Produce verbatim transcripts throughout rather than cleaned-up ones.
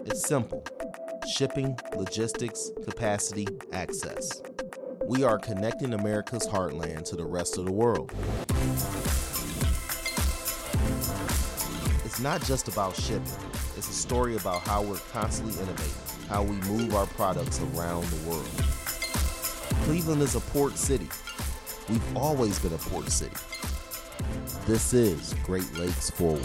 It's simple: shipping, logistics, capacity, access. We are connecting America's heartland to the rest of the world. It's not just about shipping. It's a story about how we're constantly innovating, how we move our products around the world. Cleveland is a port city. We've always been a port city. This is Great Lakes Forward.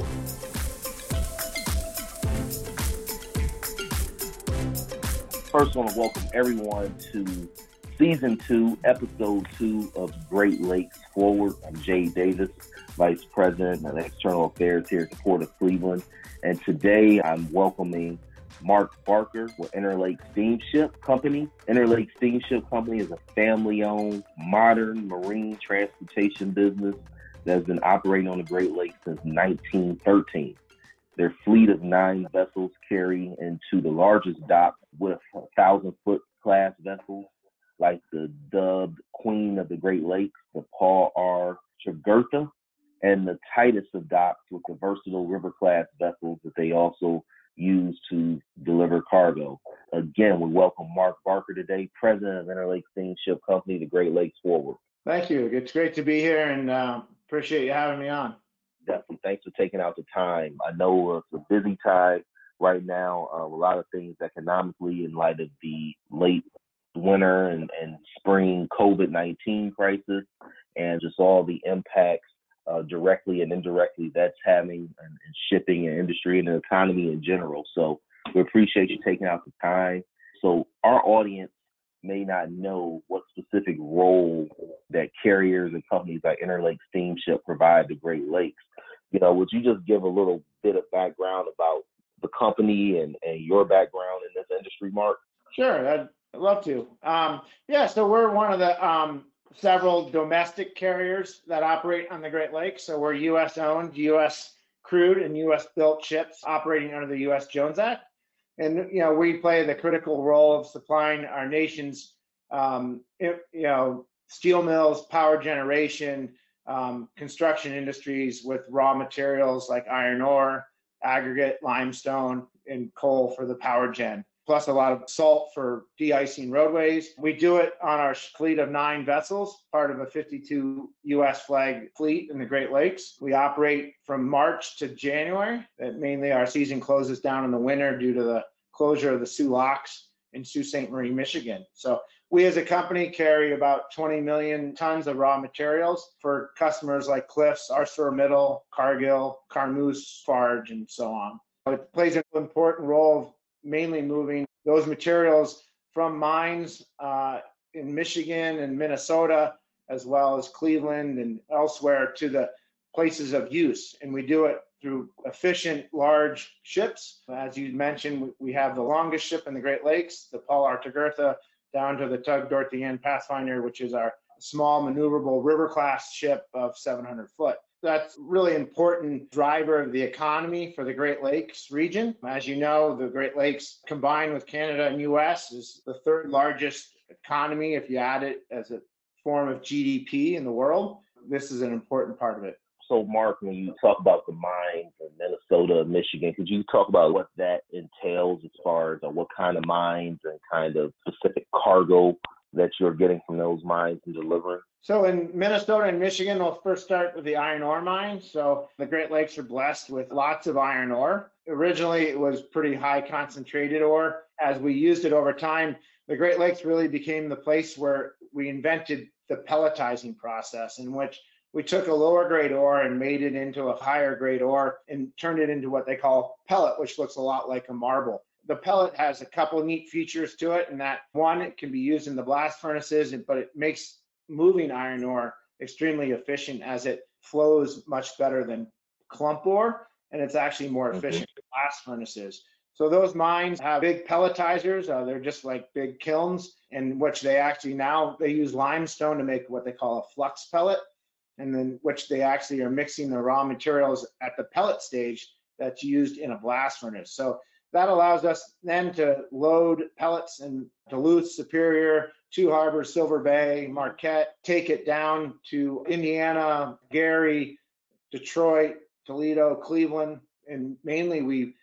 First, I want to welcome everyone to Season two, Episode two of Great Lakes Forward. I'm Jay Davis, Vice President of External Affairs here at the Port of Cleveland. And today I'm welcoming Mark Barker with Interlake Steamship Company. Interlake Steamship Company is a family-owned, modern marine transportation business that has been operating on the Great Lakes since nineteen thirteen. Their fleet of nine vessels carry into the largest docks with thousand-foot class vessels like the dubbed Queen of the Great Lakes, the Paul R. Tregurtha, and the tightest of docks with the versatile river-class vessels that they also use to deliver cargo. Again, we welcome Mark Barker today, President of Interlake Steamship Company, the Great Lakes Forward. Thank you. It's great to be here, and uh, appreciate you having me on. Definitely. Thanks for taking out the time. I know it's a busy time right now, uh, a lot of things economically in light of the late winter and, and spring COVID nineteen crisis and just all the impacts uh, directly and indirectly that's having in, in shipping and industry and the economy in general. So we appreciate you taking out the time. So our audience may not know what specific role that carriers and companies like Interlake Steamship provide to Great Lakes. You know, would you just give a little bit of background about the company and, and your background in this industry, Mark? Sure, I'd, I'd love to. Um, yeah, so we're one of the um, several domestic carriers that operate on the Great Lakes. So we're U S owned, U S crewed, and U S built ships operating under the U S Jones Act. And, you know, we play the critical role of supplying our nation's, um, you know, steel mills, power generation, um, construction industries with raw materials like iron ore, aggregate, limestone, and coal for the power gen, plus a lot of salt for de-icing roadways. We do it on our fleet of nine vessels, part of a fifty-two U S flag fleet in the Great Lakes. We operate from March to January. And mainly our season closes down in the winter due to the closure of the Soo Locks in Sault Ste. Marie, Michigan. So we as a company carry about twenty million tons of raw materials for customers like Cliffs, ArcelorMittal, Cargill, Carmeuse, Farge, and so on. It plays an important role of mainly moving those materials from mines uh, in Michigan and Minnesota, as well as Cleveland and elsewhere, to the places of use. And we do it through efficient, large ships. As you mentioned, we have the longest ship in the Great Lakes, the Paul R. Tregurtha, down to the Tug Dorothy Ann Pathfinder, which is our small maneuverable river-class ship of seven hundred foot. That's really important driver of the economy for the Great Lakes region. As you know, the Great Lakes combined with Canada and U S is the third largest economy if you add it as a form of G D P in the world. This is an important part of it. So, Mark, when you talk about the mines in Minnesota, Michigan, could you talk about what that entails as far as uh, what kind of mines and kind of specific cargo that you're getting from those mines and delivering? So in Minnesota and Michigan, we'll first start with the iron ore mines. So the Great Lakes are blessed with lots of iron ore. Originally, it was pretty high concentrated ore. As we used it over time, the Great Lakes really became the place where we invented the pelletizing process, in which we took a lower grade ore and made it into a higher grade ore and turned it into what they call pellet, which looks a lot like a marble. The pellet has a couple of neat features to it, and that one, it can be used in the blast furnaces, but it makes moving iron ore extremely efficient as it flows much better than clump ore, and it's actually more efficient mm-hmm. than blast furnaces. So those mines have big pelletizers. Uh, they're just like big kilns, in which they actually now, they use limestone to make what they call a flux pellet, and then which they actually are mixing the raw materials at the pellet stage that's used in a blast furnace. So that allows us then to load pellets in Duluth, Superior, Two Harbors, Silver Bay, Marquette, take it down to Indiana, Gary, Detroit, Toledo, Cleveland, and mainly we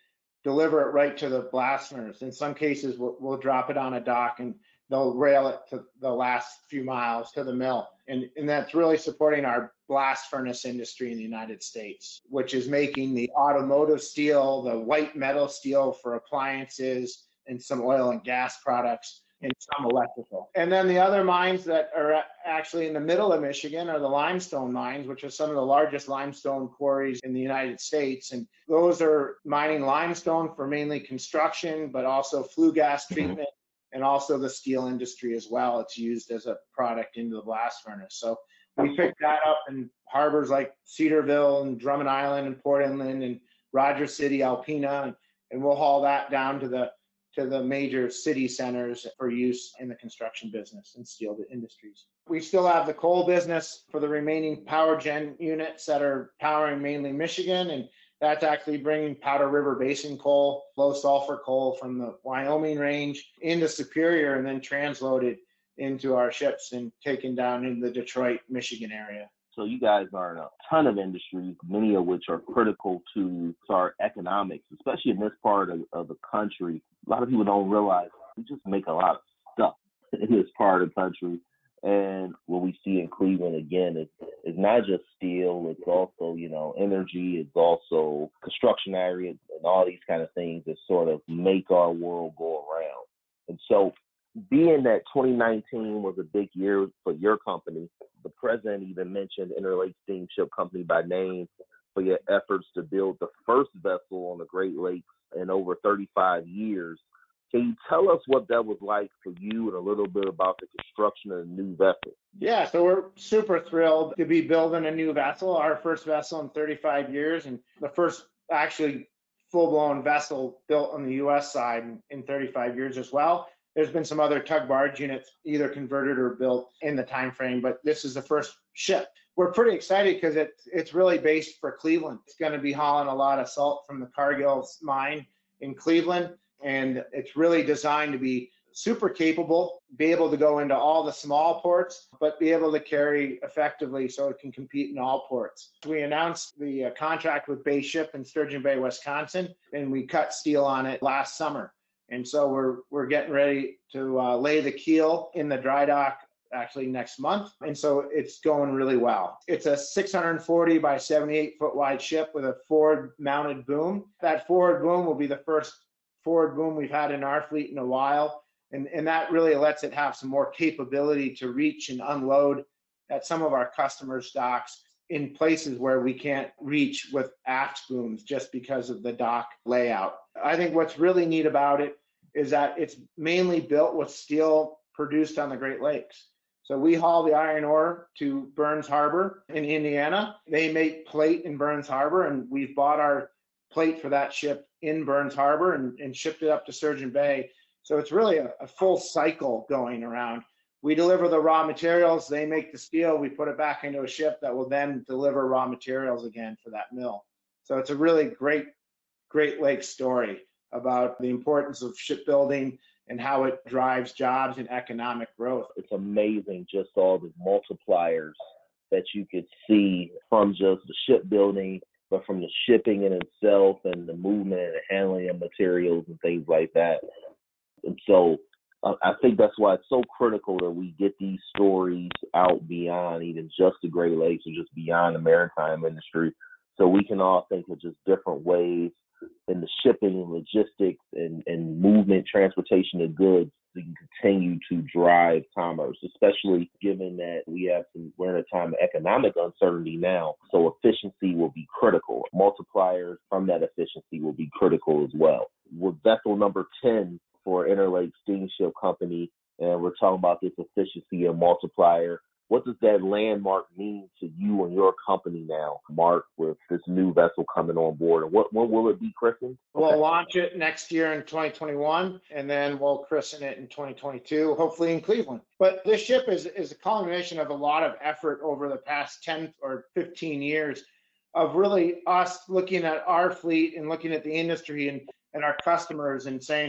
deliver it right to the blast furnace. In some cases, we'll, we'll drop it on a dock and they'll rail it to the last few miles to the mill. And, and that's really supporting our blast furnace industry in the United States, which is making the automotive steel, the white metal steel for appliances, and some oil and gas products, and some electrical. And then the other mines that are actually in the middle of Michigan are the limestone mines, which are some of the largest limestone quarries in the United States. And those are mining limestone for mainly construction, but also flue gas treatment, and also the steel industry as well. It's used as a product into the blast furnace. So we picked that up in harbors like Cedarville and Drummond Island and Port Inland and Rogers City, Alpena, and, and we'll haul that down to the to the major city centers for use in the construction business and steel industries. We still have the coal business for the remaining power gen units that are powering mainly Michigan, and that's actually bringing Powder River Basin coal, low sulfur coal from the Wyoming range into Superior and then transloaded into our ships and taken down into the Detroit, Michigan area. So you guys are in a ton of industries, many of which are critical to our economics, especially in this part of, of the country. A lot of people don't realize we just make a lot of stuff in this part of the country. And what we see in Cleveland, again, is, is not just steel, it's also, you know, energy, it's also construction areas and all these kind of things that sort of make our world go around. And so being that twenty nineteen was a big year for your company, the president even mentioned Interlake Steamship Company by name for your efforts to build the first vessel on the Great Lakes in over thirty-five years. Can you tell us what that was like for you and a little bit about the construction of the new vessel? Yeah, so we're super thrilled to be building a new vessel, our first vessel in thirty-five years, and the first actually full-blown vessel built on the U S side in, in thirty-five years as well. There's been some other tug barge units either converted or built in the time frame, but this is the first ship. We're pretty excited because it, it's really based for Cleveland. It's going to be hauling a lot of salt from the Cargill mine in Cleveland, and it's really designed to be super capable, be able to go into all the small ports, but be able to carry effectively so it can compete in all ports. We announced the uh, contract with Bay Ship in Sturgeon Bay, Wisconsin, and we cut steel on it last summer. And so we're we're getting ready to uh, lay the keel in the dry dock actually next month. And so it's going really well. It's a six hundred forty by seventy-eight foot wide ship with a forward mounted boom. That forward boom will be the first forward boom we've had in our fleet in a while. And, and that really lets it have some more capability to reach and unload at some of our customers' docks in places where we can't reach with aft booms just because of the dock layout. I think what's really neat about it is that it's mainly built with steel produced on the Great Lakes. So we haul the iron ore to Burns Harbor in Indiana. They make plate in Burns Harbor, and we've bought our plate for that ship in Burns Harbor and, and shipped it up to Sturgeon Bay. So it's really a, a full cycle going around. We deliver the raw materials, they make the steel, we put it back into a ship that will then deliver raw materials again for that mill. So it's a really great, Great Lakes story about the importance of shipbuilding and how it drives jobs and economic growth. It's amazing just all the multipliers that you could see from just the shipbuilding, but from the shipping in itself and the movement and the handling of materials and things like that. And so uh, I think that's why it's so critical that we get these stories out beyond even just the Great Lakes and just beyond the maritime industry, so we can all think of just different ways in the shipping and logistics and, and movement, transportation of goods, we can continue to drive commerce, especially given that we have some, we're in a time of economic uncertainty now. So efficiency will be critical. Multipliers from that efficiency will be critical as well. With vessel number ten for Interlake Steamship Company, and we're talking about this efficiency and multiplier, what does that landmark mean to you and your company now, Mark, with this new vessel coming on board? And what when will it be christened? We'll Okay. launch it next year in twenty twenty-one, and then we'll christen it in twenty twenty-two, hopefully in Cleveland. But this ship is, is a culmination of a lot of effort over the past ten or fifteen years of really us looking at our fleet and looking at the industry and, and our customers and saying,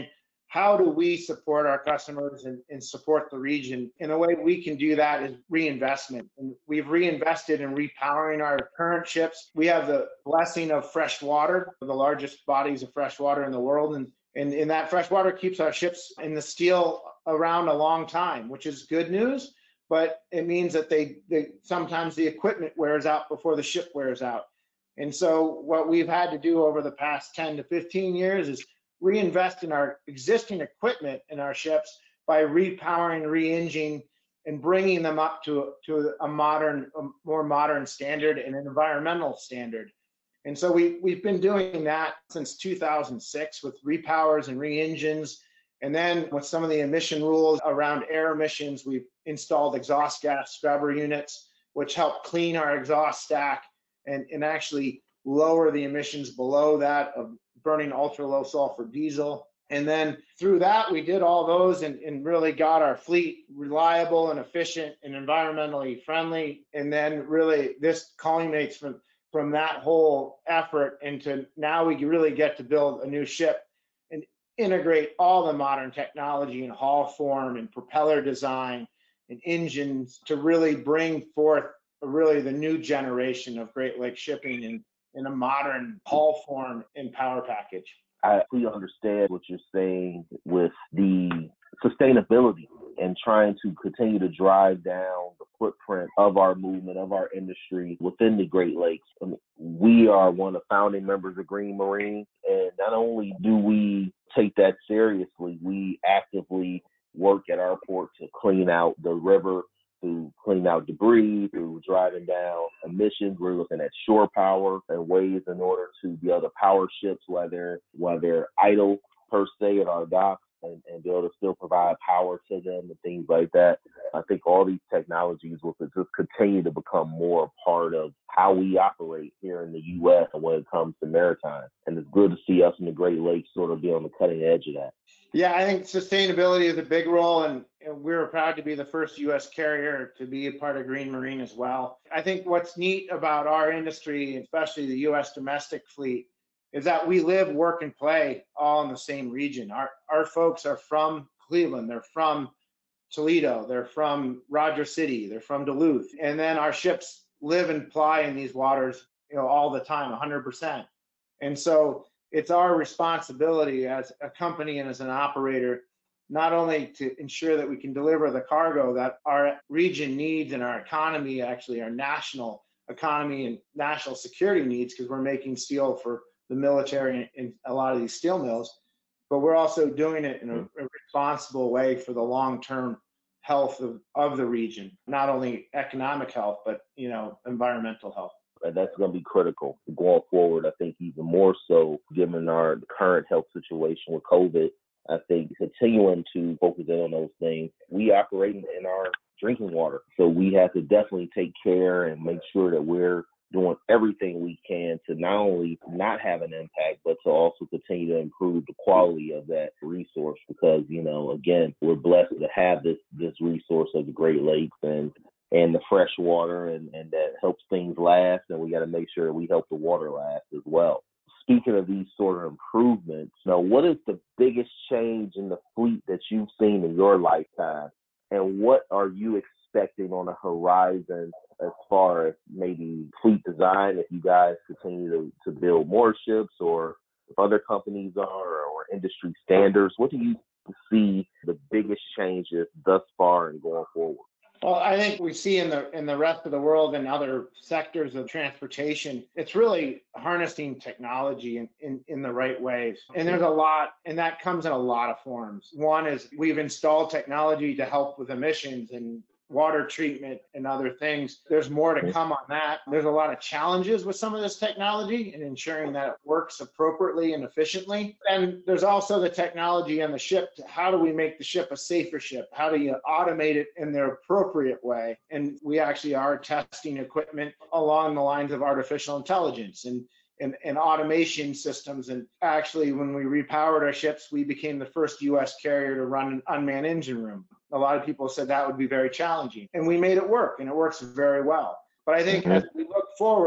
how do we support our customers and, and support the region? And the way we can do that is reinvestment. And we've reinvested in repowering our current ships. We have the blessing of fresh water, the largest bodies of fresh water in the world. And, and, and that fresh water keeps our ships in the steel around a long time, which is good news. But it means that they, they sometimes the equipment wears out before the ship wears out. And so what we've had to do over the past ten to fifteen years is reinvest in our existing equipment in our ships by repowering, re-engining, and bringing them up to, to a modern, a more modern standard and an environmental standard. And so we, we've been doing that since two thousand six with repowers and re-engines. And then with some of the emission rules around air emissions, we've installed exhaust gas scrubber units, which help clean our exhaust stack and, and actually lower the emissions below that of burning ultra low sulfur diesel. And then through that, we did all those and, and really got our fleet reliable and efficient and environmentally friendly. And then really this culminates from, from that whole effort into now we really get to build a new ship and integrate all the modern technology and hull form and propeller design and engines to really bring forth really the new generation of Great Lakes shipping in, in a modern hull form and power package. I fully understand what you're saying with the sustainability and trying to continue to drive down the footprint of our movement, of our industry within the Great Lakes. I mean, we are one of the founding members of Green Marine, and not only do we take that seriously, we actively work at our port to clean out the river, to clean out debris, through driving down emissions. We're looking at shore power and ways in order to be able to power ships while they're, while they're idle per se at our docks and, and be able to still provide power to them and things like that. I think all these technologies will just continue to become more a part of how we operate here in the U S when it comes to maritime. And it's good to see us in the Great Lakes sort of be on the cutting edge of that. Yeah, I think sustainability is a big role, and, and we're proud to be the first U S carrier to be a part of Green Marine as well. I think what's neat about our industry, especially the U S domestic fleet, is that we live, work, and play all in the same region. Our, our folks are from Cleveland, they're from Toledo, they're from Rogers City, they're from Duluth, and then our ships live and ply in these waters, you know, all the time, one hundred percent. And so it's our responsibility as a company and as an operator, not only to ensure that we can deliver the cargo that our region needs and our economy, actually our national economy and national security needs, because we're making steel for the military and a lot of these steel mills, but we're also doing it in a, a responsible way for the long-term health of, of the region, not only economic health, but, you know, environmental health. And that's going to be critical going forward. I think even more so given our current health situation with COVID. I think continuing to focus in on those things. We operate in our drinking water, so we have to definitely take care and make sure that we're doing everything we can to not only not have an impact, but to also continue to improve the quality of that resource. Because, you know, again, we're blessed to have this this resource of the Great Lakes and and the fresh water, and, and that helps things last. And we got to make sure that we help the water last as well. Speaking of these sort of improvements, now, what is the biggest change in the fleet that you've seen in your lifetime? And what are you expecting on the horizon as far as maybe fleet design, if you guys continue to, to build more ships, or if other companies are, or industry standards? What do you see the biggest changes thus far and going forward? Well, I think we see in the in the rest of the world and other sectors of transportation, it's really harnessing technology in, in, in the right ways. And there's a lot, and that comes in a lot of forms. One is we've installed technology to help with emissions and water treatment and other things. There's more to come on that. There's a lot of challenges with some of this technology and ensuring that it works appropriately and efficiently. And there's also the technology on the ship. How do we make the ship a safer ship? How do you automate it in the appropriate way? And we actually are testing equipment along the lines of artificial intelligence and And, and automation systems. And actually, when we repowered our ships, we became the first U S carrier to run an unmanned engine room. A lot of people said that would be very challenging, and we made it work, and it works very well. But I think mm-hmm. as we look forward,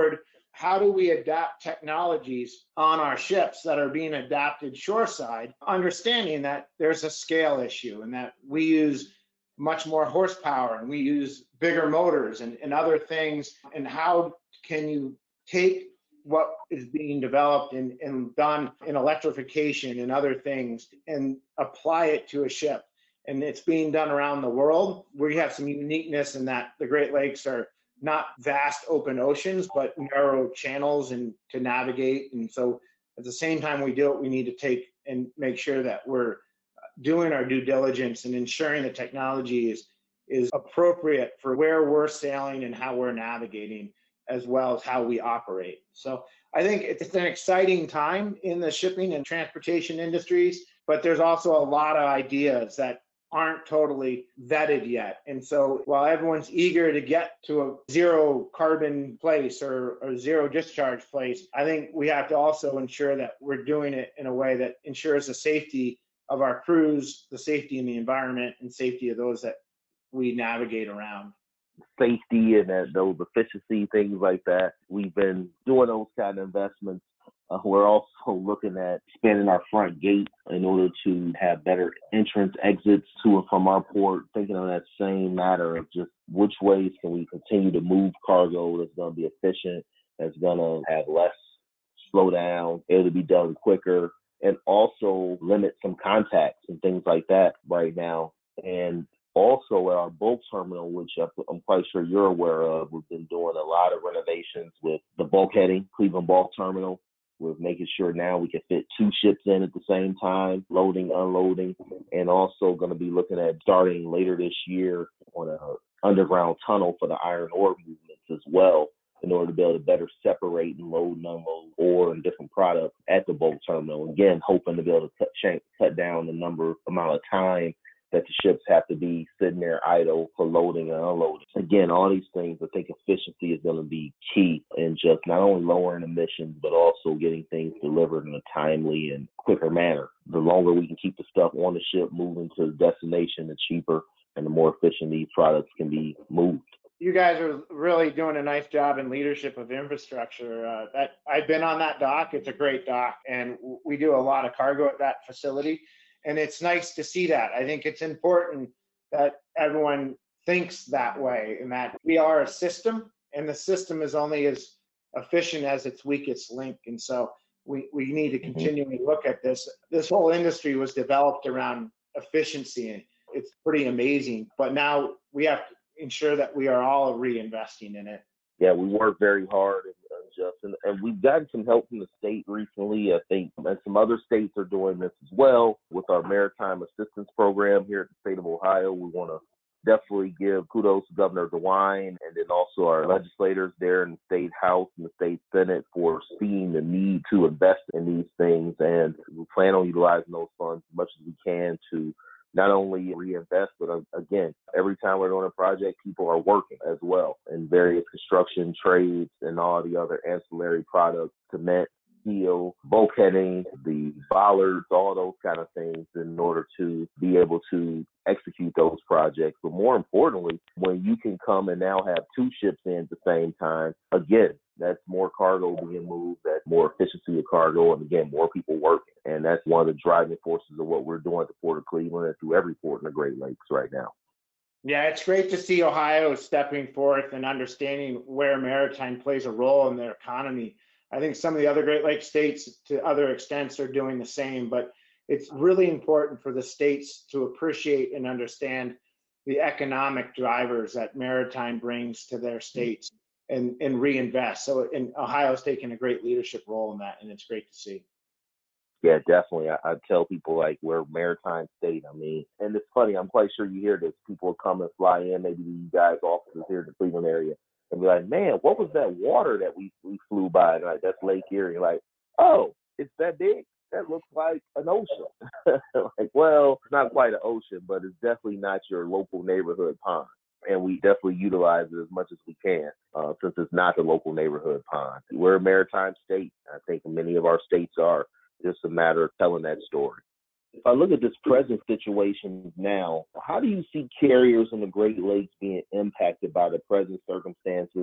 how do we adapt technologies on our ships that are being adapted shoreside, understanding that there's a scale issue and that we use much more horsepower and we use bigger motors and, and other things. And how can you take what is being developed and, and done in electrification and other things and apply it to a ship? And it's being done around the world. We have some uniqueness in that the Great Lakes are not vast open oceans, but narrow channels and to navigate. And so at the same time we do it, we need to take and make sure that we're doing our due diligence and ensuring the technology is, is appropriate for where we're sailing and how we're navigating, as well as how we operate. So I think it's an exciting time in the shipping and transportation industries, but there's also a lot of ideas that aren't totally vetted yet. And so while everyone's eager to get to a zero carbon place or a zero discharge place, I think we have to also ensure that we're doing it in a way that ensures the safety of our crews, the safety in the environment, and safety of those that we navigate around. Safety and that, those efficiency, things like that. We've been doing those kind of investments. Uh, we're also looking at expanding our front gate in order to have better entrance exits to and from our port, thinking on that same matter of just which ways can we continue to move cargo that's going to be efficient, that's going to have less slowdown, it'll be done quicker, and also limit some contacts and things like that right now. And also at our bulk terminal, which I'm quite sure you're aware of, we've been doing a lot of renovations with the bulkheading, Cleveland Bulk Terminal. We're making sure now we can fit two ships in at the same time, loading, unloading, and also going to be looking at starting later this year on an underground tunnel for the iron ore movements as well, in order to be able to better separate and load and unload ore and different products at the bulk terminal. Again, hoping to be able to cut, change, cut down the number, amount of time that the ships have to be sitting there idle for loading and unloading. Again, all these things, I think efficiency is going to be key in just not only lowering emissions, but also getting things delivered in a timely and quicker manner. The longer we can keep the stuff on the ship moving to the destination, the cheaper and the more efficient these products can be moved. You guys are really doing a nice job in leadership of infrastructure. Uh, that I've been on that dock. It's a great dock, and we do a lot of cargo at that facility. And it's nice to see that. I think it's important that everyone thinks that way, and that we are a system, and the system is only as efficient as its weakest link. And so we, we need to continually mm-hmm. look at this. This whole industry was developed around efficiency, and it's pretty amazing. But now we have to ensure that we are all reinvesting in it. Yeah, we work very hard, and, uh, Justin, and we've gotten some help from the state recently, I think, and some other states are doing this as well with our Maritime Assistance Program here at the state of Ohio. We want to definitely give kudos to Governor DeWine and then also our legislators there in the state House and the state Senate for seeing the need to invest in these things, and we plan on utilizing those funds as much as we can to not only reinvest, but uh, again, every time we're doing a project, people are working as well in various construction trades and all the other ancillary products, cement, steel, bulkheading, the bollards, all those kind of things in order to be able to execute those projects. But more importantly, when you can come and now have two ships in at the same time, again, that's more cargo being moved, that's more efficiency of cargo, and again, more people working. And that's one of the driving forces of what we're doing at the Port of Cleveland and through every port in the Great Lakes right now. Yeah, it's great to see Ohio stepping forth and understanding where maritime plays a role in their economy. I think some of the other Great Lakes states, to other extents, are doing the same, but it's really important for the states to appreciate and understand the economic drivers that maritime brings to their states and, and reinvest. So and Ohio's taking a great leadership role in that, and it's great to see. Yeah, definitely. I, I tell people, like, we're a maritime state. I mean, and it's funny, I'm quite sure you hear this. People will come and fly in, maybe to you guys' offices here in the Cleveland area, and be like, man, what was that water that we, we flew by? And like, that's Lake Erie. Like, oh, it's that big? That looks like an ocean. Like, well, it's not quite an ocean, but it's definitely not your local neighborhood pond. And we definitely utilize it as much as we can, uh, since it's not the local neighborhood pond. We're a maritime state. I think many of our states are. Just a matter of telling that story. If I look at this present situation now, how do you see carriers in the Great Lakes being impacted by the present circumstances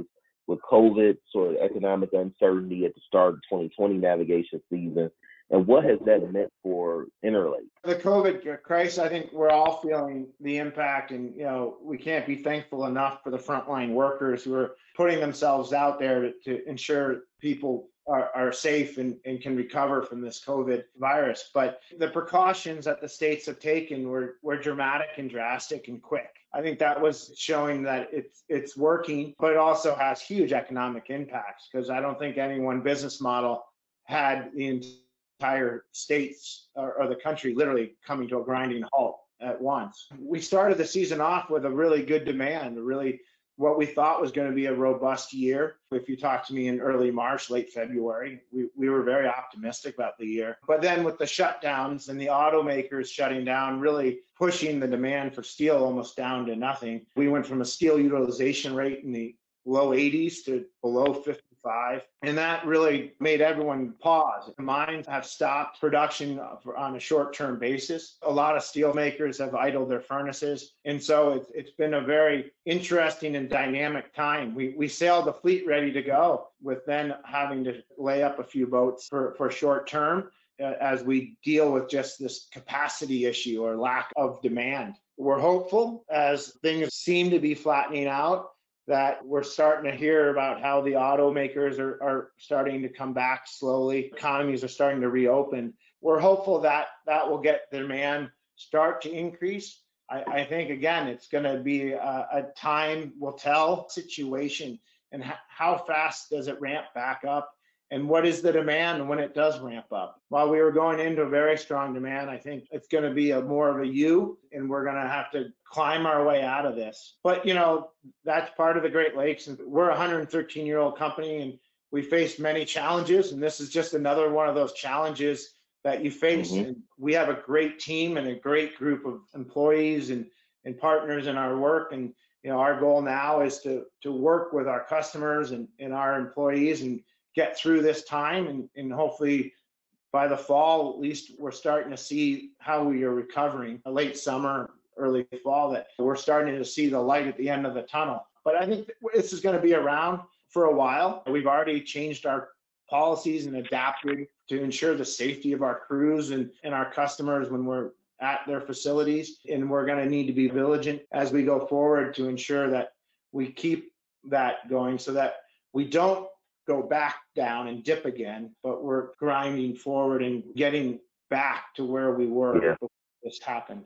with COVID, sort of economic uncertainty at the start of twenty twenty navigation season? And what has that meant for Interlake? The COVID crisis, I think we're all feeling the impact, and you know we can't be thankful enough for the frontline workers who are putting themselves out there to, to ensure people are, are safe and, and can recover from this COVID virus. But the precautions that the states have taken were, were dramatic and drastic and quick. I think that was showing that it's it's working, but it also has huge economic impacts, because I don't think any one business model had the entire states or, or the country literally coming to a grinding halt at once. We started the season off with a really good demand, a really what we thought was going to be a robust year. If you talked to me in early March, late February, we, we were very optimistic about the year. But then with the shutdowns and the automakers shutting down, really pushing the demand for steel almost down to nothing, we went from a steel utilization rate in the low eighties to below fifty-five. And that really made everyone pause. Mines have stopped production on a short-term basis. A lot of steel makers have idled their furnaces. And so it's, it's been a very interesting and dynamic time. We, we sailed the fleet ready to go, with then having to lay up a few boats for, for short term uh, as we deal with just this capacity issue or lack of demand. We're hopeful, as things seem to be flattening out, that we're starting to hear about how the automakers are, are starting to come back slowly. Economies are starting to reopen. We're hopeful that that will get demand start to increase. I, I think, again, it's going to be a, a time will tell situation, and h- how fast does it ramp back up, and what is the demand when it does ramp up. While we were going into a very strong demand, I think it's going to be a more of a U, and we're going to have to climb our way out of this. But, you know, that's part of the Great Lakes. And we're a one hundred thirteen year old company, and we faced many challenges. And this is just another one of those challenges that you face. Mm-hmm. And we have a great team and a great group of employees and, and partners in our work. And, you know, our goal now is to, to work with our customers and, and our employees and get through this time, and, and hopefully by the fall, at least we're starting to see how we are recovering. Late summer, early fall, that we're starting to see the light at the end of the tunnel. But I think this is going to be around for a while. We've already changed our policies and adapted to ensure the safety of our crews and, and our customers when we're at their facilities. And we're going to need to be vigilant as we go forward to ensure that we keep that going, so that we don't go back down and dip again, but we're grinding forward and getting back to where we were yeah. before this happened.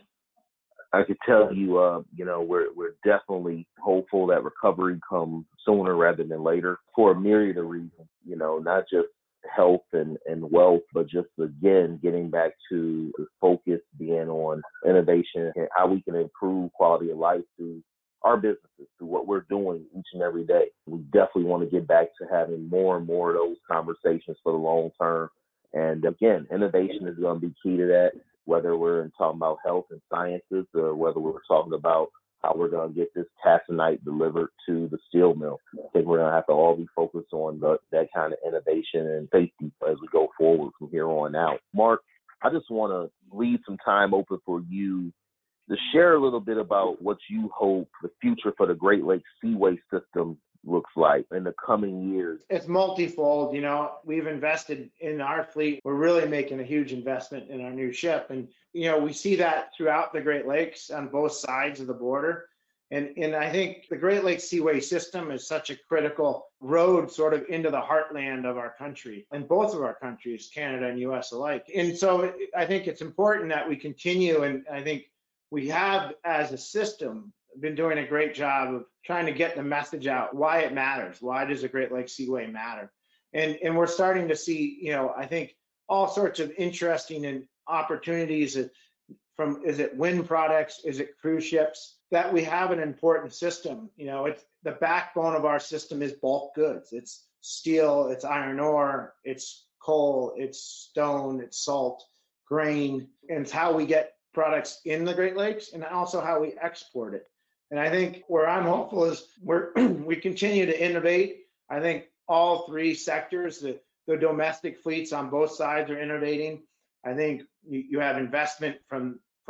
I could tell you, uh, you know, we're we're definitely hopeful that recovery comes sooner rather than later, for a myriad of reasons. You know, not just health and, and wealth, but just, again, getting back to the focus being on innovation and how we can improve quality of life through our businesses, through what we're doing each and every day. We definitely want to get back to having more and more of those conversations for the long term. And again, innovation is going to be key to that, whether we're talking about health and sciences or whether we're talking about how we're going to get this tassonite delivered to the steel mill. I think we're going to have to all be focused on the, that kind of innovation and safety as we go forward from here on out. Mark, I just want to leave some time open for you to share a little bit about what you hope the future for the Great Lakes Seaway system looks like in the coming years. It's multifold. You know, we've invested in our fleet. We're really making a huge investment in our new ship. And, you know, we see that throughout the Great Lakes on both sides of the border. And, and I think the Great Lakes Seaway system is such a critical road sort of into the heartland of our country, and both of our countries, Canada and U S alike. And so I think it's important that we continue, and I think we have, as a system, been doing a great job of trying to get the message out, why it matters. Why does the Great Lakes Seaway matter? And and we're starting to see, you know, I think all sorts of interesting and opportunities from, is it wind products? Is it cruise ships? That we have an important system. You know, it's the backbone of our system is bulk goods. It's steel, it's iron ore, it's coal, it's stone, it's salt, grain, and it's how we get products in the Great Lakes and also how we export it. And I think where I'm hopeful is we're we continue to innovate. I think all three sectors, the, the domestic fleets on both sides are innovating. I think you, you have investment from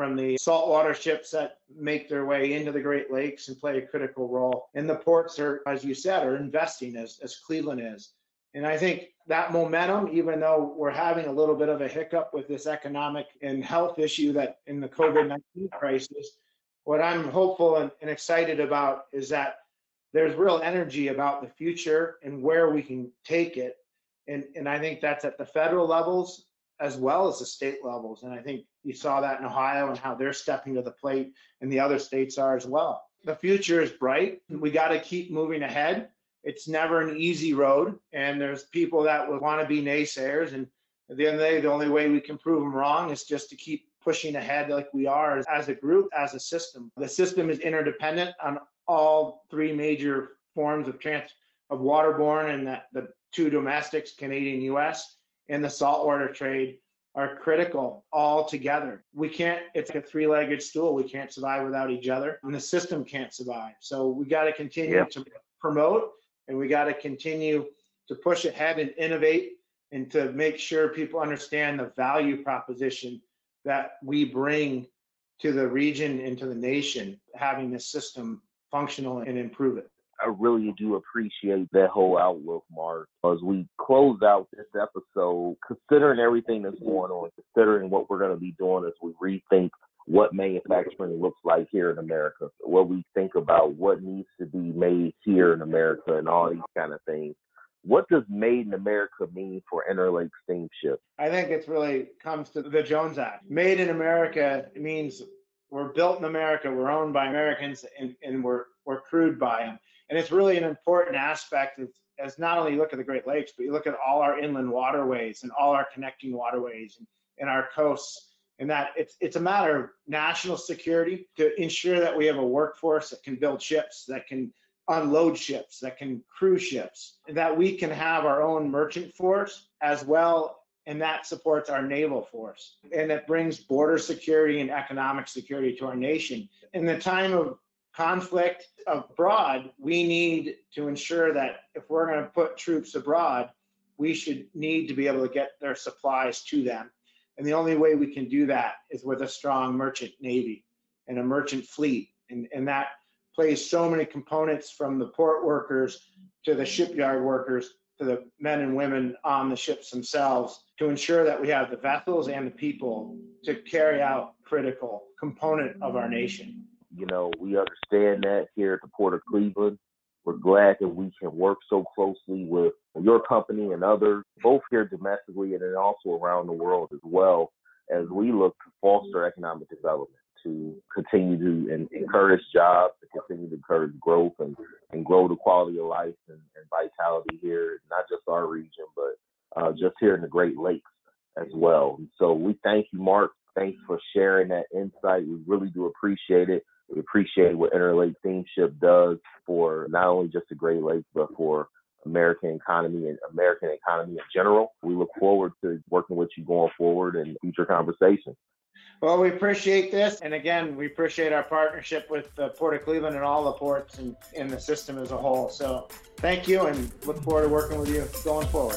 from the saltwater ships that make their way into the Great Lakes and play a critical role. And the ports are, as you said, are investing as, as Cleveland is. And I think that momentum, even though we're having a little bit of a hiccup with this economic and health issue that in the COVID nineteen crisis, what I'm hopeful and, and excited about is that there's real energy about the future and where we can take it. And, and I think that's at the federal levels as well as the state levels. And I think you saw that in Ohio and how they're stepping to the plate, and the other states are as well. The future is bright. We got to keep moving ahead. It's never an easy road, and there's people that will want to be naysayers. And at the end of the day, the only way we can prove them wrong is just to keep pushing ahead like we are as a group, as a system. The system is interdependent on all three major forms of trans of waterborne, and that the two domestics, Canadian, U S, and the saltwater trade are critical all together. We can't, it's a three-legged stool. We can't survive without each other, and the system can't survive. So we got to continue yeah. to promote, and we got to continue to push ahead and innovate, and to make sure people understand the value proposition that we bring to the region and to the nation, having this system functional and improve it. I really do appreciate that whole outlook, Mark. As we close out this episode, considering everything that's going on, considering what we're going to be doing as we rethink what manufacturing looks like here in America, what we think about what needs to be made here in America and all these kind of things. What does Made in America mean for Interlake Steamship? I think it's really comes to the Jones Act. Made in America means we're built in America, we're owned by Americans, and, and we're we're crewed by them. And it's really an important aspect of, as not only you look at the Great Lakes, but you look at all our inland waterways and all our connecting waterways and, and our coasts, and that it's it's a matter of national security to ensure that we have a workforce that can build ships, that can unload ships, that can cruise ships, that we can have our own merchant force as well, and that supports our naval force. And it brings border security and economic security to our nation. In the time of conflict abroad, we need to ensure that if we're going to put troops abroad, we should need to be able to get their supplies to them. And the only way we can do that is with a strong merchant navy and a merchant fleet. And, and that plays so many components, from the port workers to the shipyard workers to the men and women on the ships themselves, to ensure that we have the vessels and the people to carry out critical component of our nation. You know, we understand that here at the Port of Cleveland. We're glad that we can work so closely with your company and others, both here domestically and then also around the world as well, as we look to foster economic development, to continue to and encourage jobs, to continue to encourage growth and, and grow the quality of life and, and vitality here, not just our region, but uh, just here in the Great Lakes as well. And so we thank you, Mark. Thanks for sharing that insight. We really do appreciate it. We appreciate what Interlake Steamship does for not only just the Great Lakes, but for American economy and American economy in general. We look forward to working with you going forward in future conversations. Well, we appreciate this. And again, we appreciate our partnership with the Port of Cleveland and all the ports and, and the system as a whole. So thank you, and look forward to working with you going forward.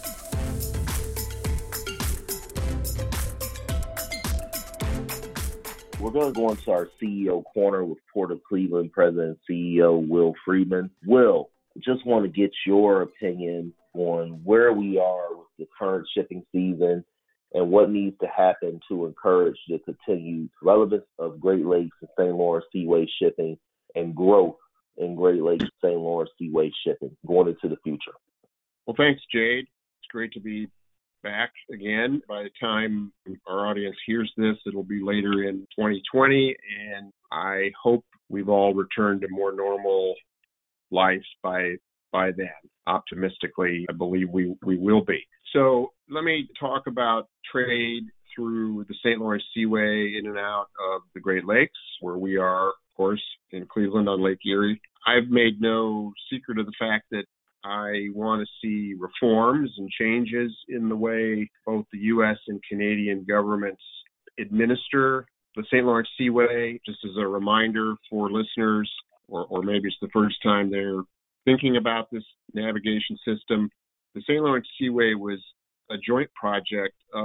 We're going to go into our C E O corner with Port of Cleveland President and C E O Will Freedman. Will, just want to get your opinion on where we are with the current shipping season and what needs to happen to encourage the continued relevance of Great Lakes and Saint Lawrence Seaway shipping and growth in Great Lakes and Saint Lawrence Seaway shipping going into the future. Well, thanks, Jade. It's great to be back again. By the time our audience hears this, it'll be later in twenty twenty, and I hope we've all returned to more normal life by by then. Optimistically, I believe we, we will be. So let me talk about trade through the Saint Lawrence Seaway in and out of the Great Lakes, where we are, of course, in Cleveland on Lake Erie. I've made no secret of the fact that I want to see reforms and changes in the way both the U S and Canadian governments administer the Saint Lawrence Seaway. Just as a reminder for listeners, or, or maybe it's the first time they're thinking about this navigation system, the Saint Lawrence Seaway was a joint project of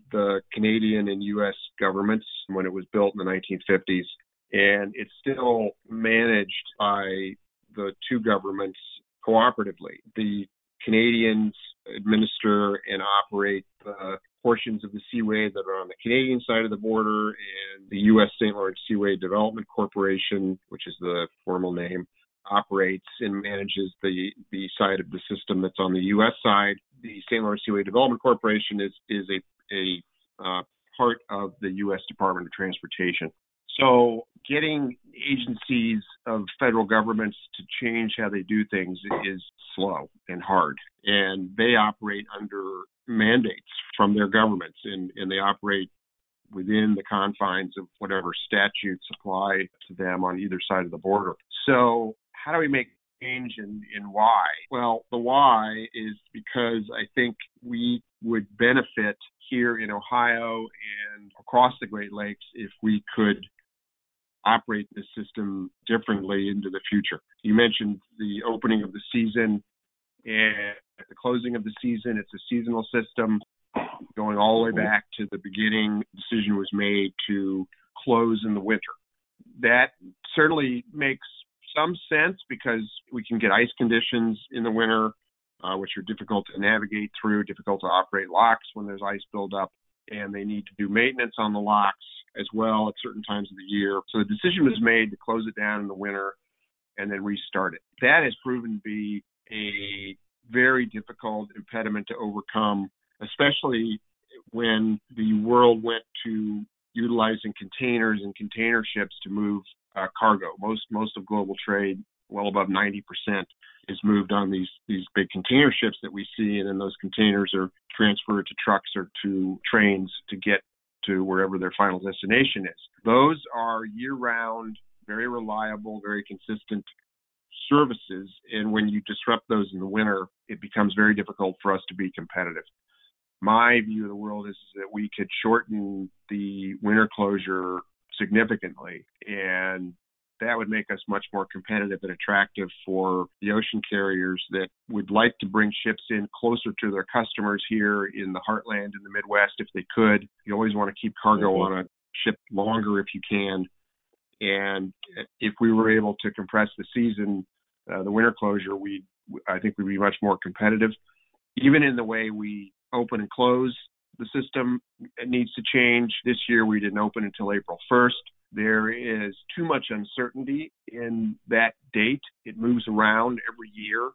the Canadian and U S governments when it was built in the nineteen fifties, and it's still managed by the two governments cooperatively. The Canadians administer and operate the portions of the Seaway that are on the Canadian side of the border, and the U S Saint Lawrence Seaway Development Corporation, which is the formal name, operates and manages the, the side of the system that's on the U S side. The Saint Lawrence Seaway Development Corporation is, is a, a uh, part of the U S Department of Transportation. So getting agencies of federal governments to change how they do things is slow and hard. And they operate under mandates from their governments, and, and they operate within the confines of whatever statutes apply to them on either side of the border. So how do we make change, and, and why? Well, the why is because I think we would benefit here in Ohio and across the Great Lakes if we could operate this system differently into the future. You mentioned the opening of the season and at the closing of the season. It's a seasonal system going all the way back to the beginning. Decision was made to close in the winter. That certainly makes some sense because we can get ice conditions in the winter, uh, which are difficult to navigate through, difficult to operate locks when there's ice buildup, and they need to do maintenance on the locks as well at certain times of the year. So the decision was made to close it down in the winter and then restart it. That has proven to be a very difficult impediment to overcome, especially when the world went to utilizing containers and container ships to move uh, cargo. Most most of global trade, well above ninety percent, is moved on these these big container ships that we see, and then those containers are transferred to trucks or to trains to get to wherever their final destination is. Those are year-round, very reliable, very consistent services, and when you disrupt those in the winter, it becomes very difficult for us to be competitive. My view of the world is that we could shorten the winter closure significantly, and that would make us much more competitive and attractive for the ocean carriers that would like to bring ships in closer to their customers here in the heartland in the Midwest if they could. You always want to keep cargo mm-hmm. on a ship longer if you can. And if we were able to compress the season, uh, the winter closure, we I think we'd be much more competitive. Even in the way we open and close the system, it needs to change. This year we didn't open until April first. There is too much uncertainty in that date. It moves around every year,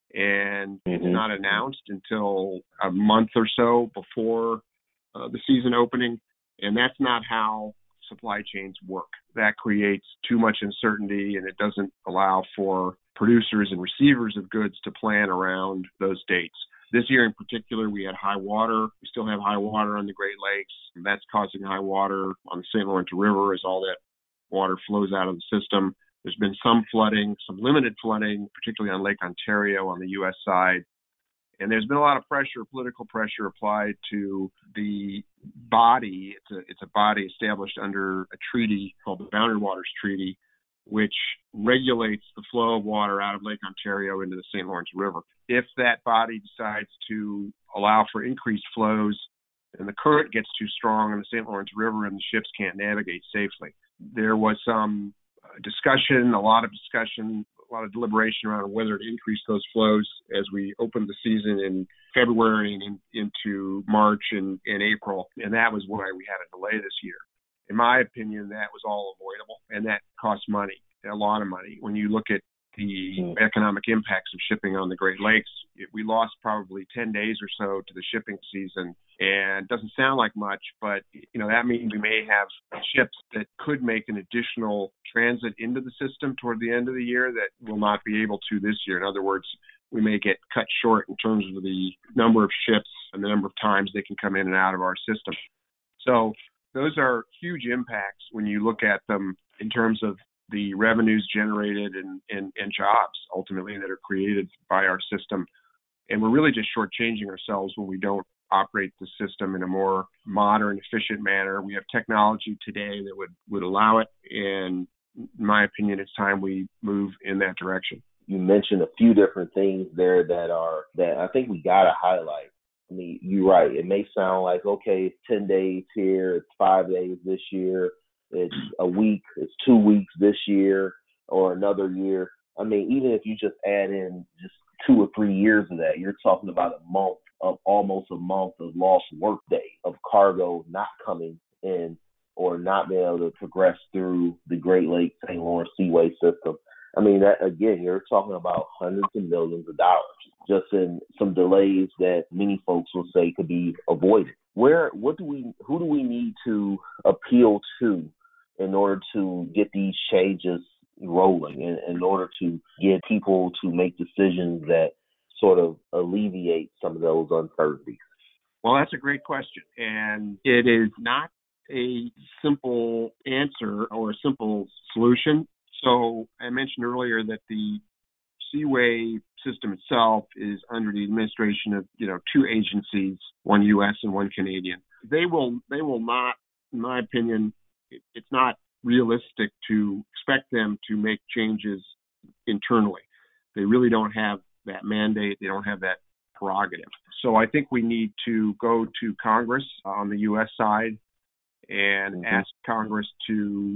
and mm-hmm. it's not announced until a month or so before uh, the season opening, and that's not how supply chains work. That creates too much uncertainty, and it doesn't allow for producers and receivers of goods to plan around those dates. This year in particular, we had high water. We still have high water on the Great Lakes. And that's causing high water on the Saint Lawrence River as all that water flows out of the system. There's been some flooding, some limited flooding, particularly on Lake Ontario on the U S side. And there's been a lot of pressure, political pressure applied to the body. It's a, it's a body established under a treaty called the Boundary Waters Treaty, which regulates the flow of water out of Lake Ontario into the Saint Lawrence River. If that body decides to allow for increased flows and the current gets too strong in the Saint Lawrence River and the ships can't navigate safely, there was some discussion, a lot of discussion, a lot of deliberation around whether to increase those flows as we opened the season in February and in, into March and, and April, and that was why we had a delay this year. In my opinion, that was all avoidable, and that costs money, a lot of money. When you look at the mm. economic impacts of shipping on the Great Lakes, it, we lost probably ten days or so to the shipping season, and it doesn't sound like much, but you know that means we may have ships that could make an additional transit into the system toward the end of the year that will not be able to this year. In other words, we may get cut short in terms of the number of ships and the number of times they can come in and out of our system. So those are huge impacts when you look at them in terms of the revenues generated and, and, and jobs ultimately that are created by our system. And we're really just shortchanging ourselves when we don't operate the system in a more modern, efficient manner. We have technology today that would, would allow it. And in my opinion, it's time we move in that direction. You mentioned a few different things there that are that I think we got to highlight. I mean, you're right. It may sound like, okay, it's ten days here, it's five days this year, it's a week, it's two weeks this year, or another year. I mean, even if you just add in just two or three years of that, you're talking about a month of almost a month of lost workday of cargo not coming in or not being able to progress through the Great Lakes Saint Lawrence Seaway system. I mean, that, again, you're talking about hundreds of millions of dollars just in some delays that many folks will say could be avoided. Where, what do we, who do we need to appeal to in order to get these changes rolling, in, in order to get people to make decisions that sort of alleviate some of those uncertainties? Well, that's a great question. And it is not a simple answer or a simple solution. So I mentioned earlier that the Seaway system itself is under the administration of, you know, two agencies, one U S and one Canadian. They will, they will not, in my opinion, it, it's not realistic to expect them to make changes internally. They really don't have that mandate. They don't have that prerogative. So I think we need to go to Congress on the U S side and mm-hmm. ask Congress to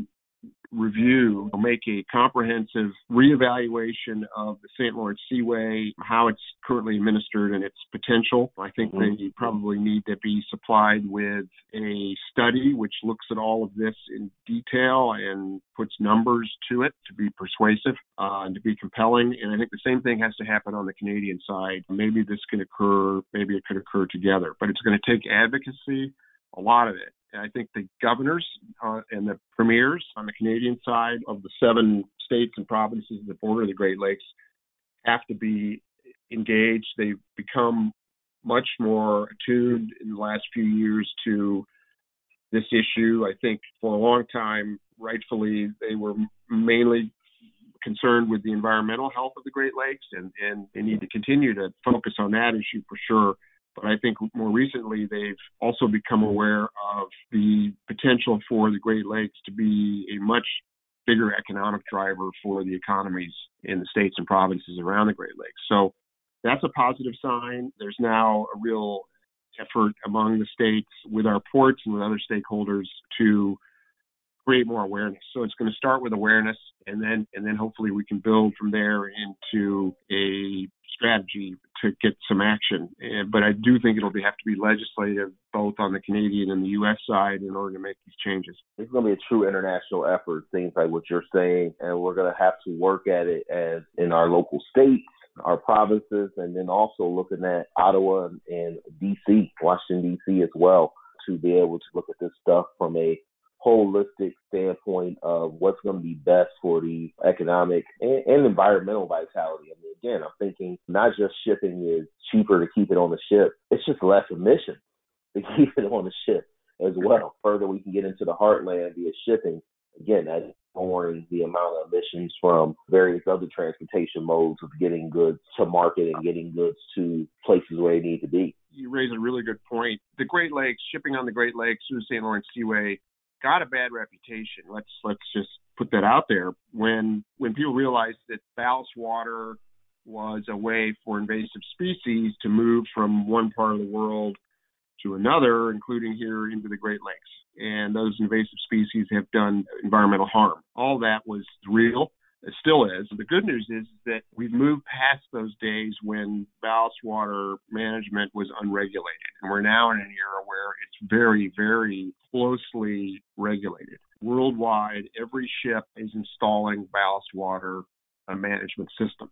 review, make a comprehensive reevaluation of the Saint Lawrence Seaway, how it's currently administered and its potential. I think mm-hmm. they probably need to be supplied with a study which looks at all of this in detail and puts numbers to it to be persuasive uh, and to be compelling. And I think the same thing has to happen on the Canadian side. Maybe this can occur, maybe it could occur together, but it's going to take advocacy, a lot of it. I think the governors uh, and the premiers on the Canadian side of the seven states and provinces that border the Great Lakes have to be engaged. They've become much more attuned in the last few years to this issue. I think for a long time, rightfully, they were mainly concerned with the environmental health of the Great Lakes, and, and they need to continue to focus on that issue for sure. But I think more recently, they've also become aware of the potential for the Great Lakes to be a much bigger economic driver for the economies in the states and provinces around the Great Lakes. So that's a positive sign. There's now a real effort among the states with our ports and with other stakeholders to create more awareness. So it's going to start with awareness, and then and then hopefully we can build from there into a strategy to get some action. And, but I do think it'll be, have to be legislative, both on the Canadian and the U S side, in order to make these changes. It's going to be a true international effort, things like what you're saying, and we're going to have to work at it as in our local states, our provinces, and then also looking at Ottawa and D C, Washington, D C as well, to be able to look at this stuff from a holistic standpoint of what's going to be best for the economic and, and environmental vitality. I mean, again, I'm thinking not just shipping is cheaper to keep it on the ship. It's just less emissions to keep it on the ship as well. Further we can get into the heartland via shipping, again, that's lowering the amount of emissions from various other transportation modes of getting goods to market and getting goods to places where they need to be. You raise a really good point. The Great Lakes, shipping on the Great Lakes through the Saint Lawrence Seaway, got a bad reputation. Let's let's just put that out there. When when people realized that ballast water was a way for invasive species to move from one part of the world to another, including here into the Great Lakes, and those invasive species have done environmental harm. All that was real. It still is. The good news is that we've moved past those days when ballast water management was unregulated. And we're now in an era where it's very, very closely regulated. Worldwide, every ship is installing ballast water uh, management systems.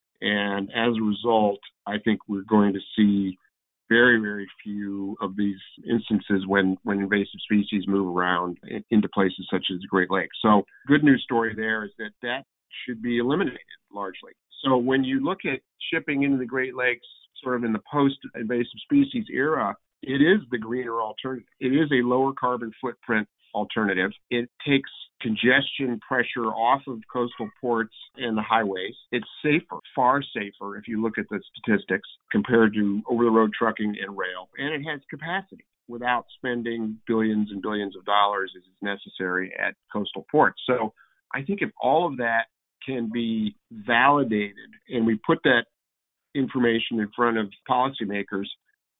And as a result, I think we're going to see very, very few of these instances when, when invasive species move around in, into places such as the Great Lakes. So good news story there is that that should be eliminated largely. So when you look at shipping into the Great Lakes sort of in the post-invasive species era, it is the greener alternative. It is a lower carbon footprint alternative. It takes congestion pressure off of coastal ports and the highways. It's safer, far safer if you look at the statistics compared to over-the-road trucking and rail. And it has capacity without spending billions and billions of dollars as is necessary at coastal ports. So I think if all of that can be validated and we put that information in front of policymakers,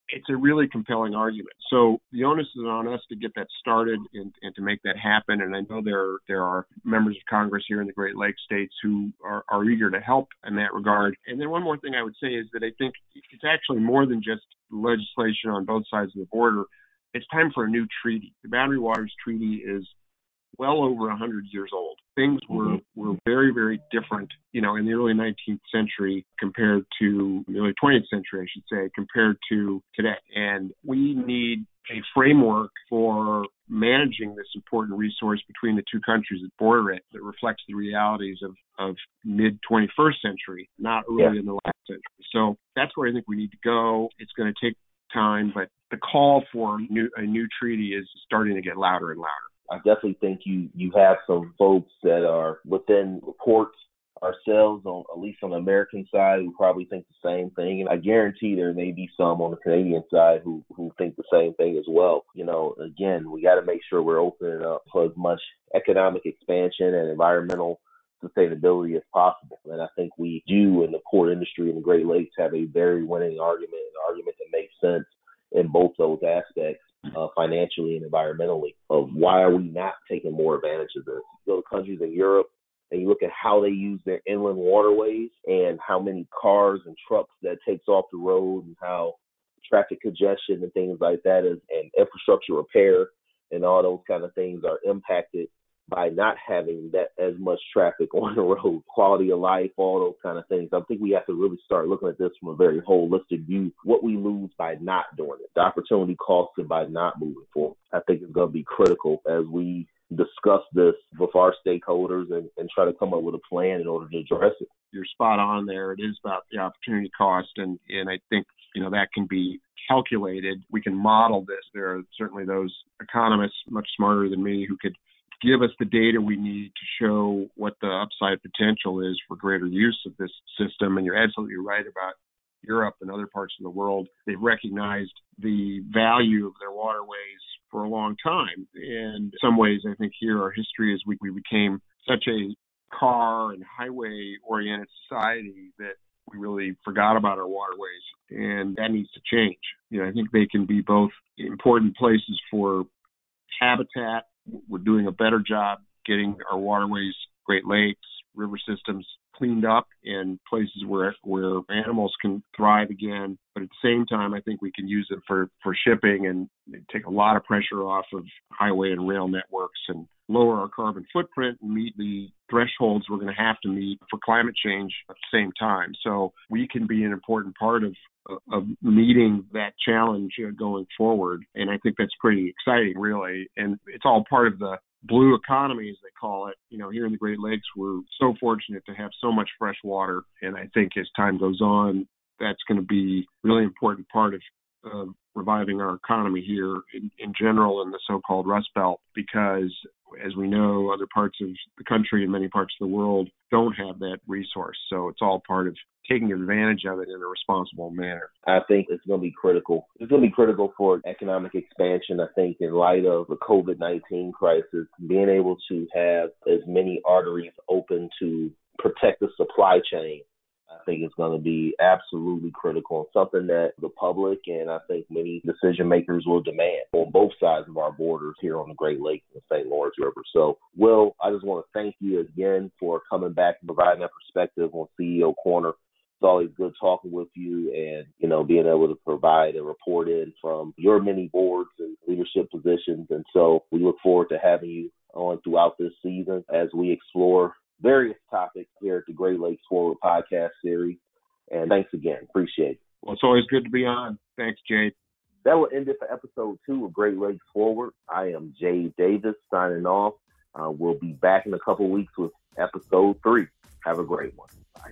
it's a really compelling argument. So the onus is on us to get that started and, and to make that happen. And I know there, there are members of Congress here in the Great Lakes states who are, are eager to help in that regard. And then one more thing I would say is that I think it's actually more than just legislation on both sides of the border. It's time for a new treaty. The Boundary Waters Treaty is well over one hundred years old. Things were, were very, very different, you know, in the early nineteenth century compared to the early twentieth century, I should say, compared to today. And we need a framework for managing this important resource between the two countries that border it that reflects the realities of, of mid twenty-first century, not early yeah. in the last century. So that's where I think we need to go. It's going to take time, but the call for new, a new treaty is starting to get louder and louder. I definitely think you, you have some folks that are within reports ourselves, on at least on the American side, who probably think the same thing. And I guarantee there may be some on the Canadian side who, who think the same thing as well. You know, again, we got to make sure we're opening up for as much economic expansion and environmental sustainability as possible. And I think we do in the port industry in the Great Lakes have a very winning argument, an argument that makes sense in both those aspects. Uh, financially and environmentally, of why are we not taking more advantage of this? You go to countries in Europe and you look at how they use their inland waterways and how many cars and trucks that takes off the road and how traffic congestion and things like that is, and infrastructure repair and all those kind of things are impacted by not having that as much traffic on the road, quality of life, all those kind of things. I think we have to really start looking at this from a very holistic view. What we lose by not doing it, the opportunity costed by not moving forward, I think is going to be critical as we discuss this with our stakeholders and, and try to come up with a plan in order to address it. You're spot on there. It is about the opportunity cost, and, and I think, you know, that can be calculated. We can model this. There are certainly those economists much smarter than me who could give us the data we need to show what the upside potential is for greater use of this system. And you're absolutely right about Europe and other parts of the world. They've recognized the value of their waterways for a long time. And in some ways, I think here our history is we, we became such a car and highway-oriented society that we really forgot about our waterways. And that needs to change. You know, I think they can be both important places for habitat. We're doing a better job getting our waterways, Great Lakes, river systems cleaned up in places where where animals can thrive again. But at the same time, I think we can use it for, for shipping and take a lot of pressure off of highway and rail networks and lower our carbon footprint and meet the thresholds we're going to have to meet for climate change at the same time. So we can be an important part of of meeting that challenge going forward. And I think that's pretty exciting, really. And it's all part of the blue economy, as they call it. You know, here in the Great Lakes, we're so fortunate to have so much fresh water. And I think as time goes on, that's going to be a really important part of uh, reviving our economy here in, in general in the so-called Rust Belt, because as we know, other parts of the country and many parts of the world don't have that resource. So it's all part of taking advantage of it in a responsible manner. I think it's going to be critical. It's going to be critical for economic expansion. I think in light of the covid nineteen crisis, being able to have as many arteries open to protect the supply chain, I think it's going to be absolutely critical and something that the public and I think many decision makers will demand on both sides of our borders here on the Great Lakes and the Saint Lawrence River. So, Will, I just want to thank you again for coming back and providing that perspective on C E O Corner. It's always good talking with you and, you know, being able to provide a report in from your many boards and leadership positions. And so we look forward to having you on throughout this season as we explore various topics here at the Great Lakes Forward podcast series. And thanks again. Appreciate it. Well, it's always good to be on. Thanks, Jade. That will end it for episode two of Great Lakes Forward. I am Jade Davis signing off. Uh, we'll be back in a couple weeks with episode three. Have a great one. Bye.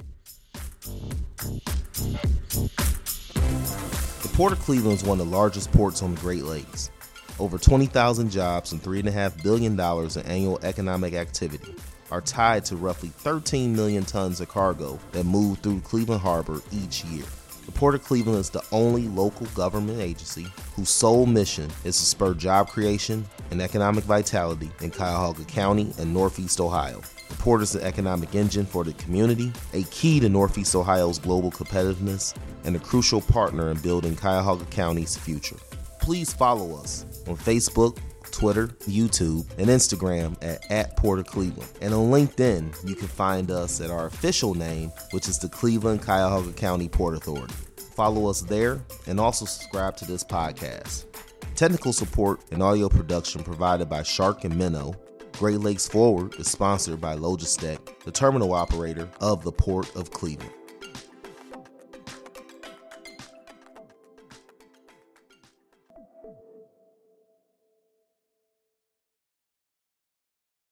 The Port of Cleveland is one of the largest ports on the Great Lakes. Over twenty thousand jobs and three point five billion dollars in annual economic activity are tied to roughly thirteen million tons of cargo that move through Cleveland Harbor each year. The Port of Cleveland is the only local government agency whose sole mission is to spur job creation and economic vitality in Cuyahoga County and Northeast Ohio. The Port is an economic engine for the community, a key to Northeast Ohio's global competitiveness, and a crucial partner in building Cuyahoga County's future. Please follow us on Facebook, Twitter, YouTube, and Instagram at, at Port of Cleveland. And on LinkedIn, you can find us at our official name, which is the Cleveland Cuyahoga County Port Authority. Follow us there and also subscribe to this podcast. Technical support and audio production provided by Shark and Minnow. Great Lakes Forward is sponsored by Logistec, the terminal operator of the Port of Cleveland.